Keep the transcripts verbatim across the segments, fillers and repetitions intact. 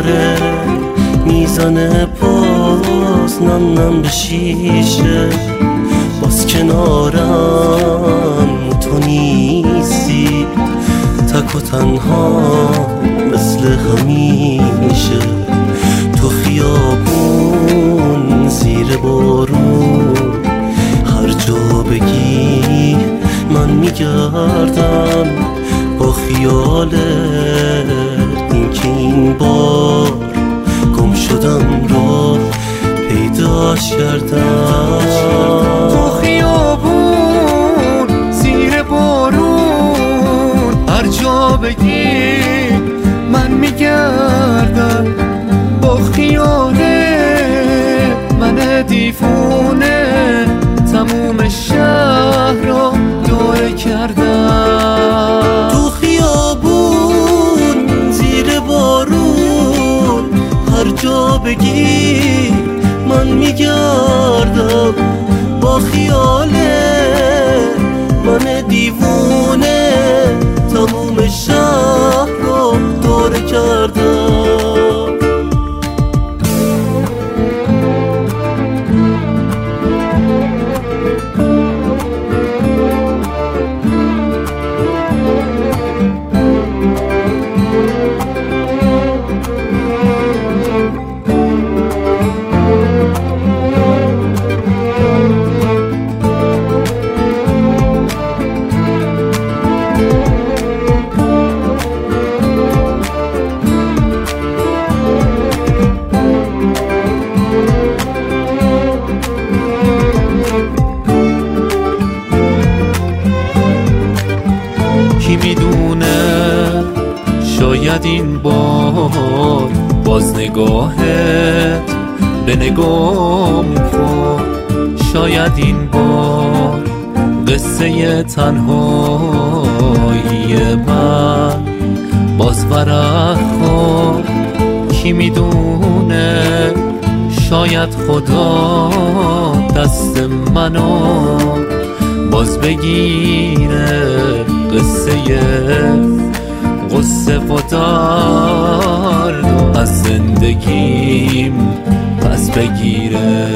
داره میزنه باز نم نم به شیشه، باز کنارم تو نیستی، تک و تنها مثل همیشه، تو خیابون زیر بارون هر جا بگی من میگردم با خیالت، این که این بار گم شدم را پیداش کردم. تو خیابون زیر بارون هر جا بگی من میگردم با خیالت، من دیوونه تموم شهر را دوره کردم. تو خیابون زیر بارون هر جا بگی من میگردم با خیالت، من دیوونه تموم شهر را دوره کردم. کی میدونه شاید این بار باز نگاهت به نگام خورد، شاید این بار قصه تنهایی من باز ورق خورد. کی میدونه شاید خدا دست منو باز بگیره، قصه غصه و درد از زندگیم پس بگیره.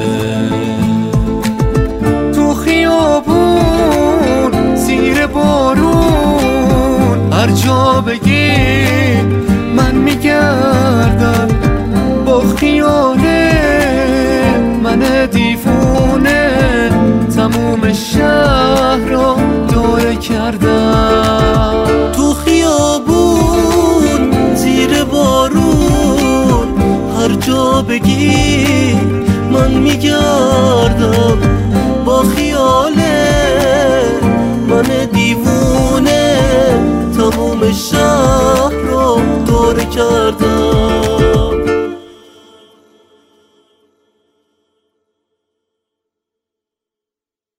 تو خیابون زیر بارون هر جا بگی من میگردم با خیاله، من دیوونه تموم شهر را دوره کردم. تو خیابون زیر بارون هر جا بگی من میگردم با خیاله، من دیوونه تموم شهر را دوره کردم.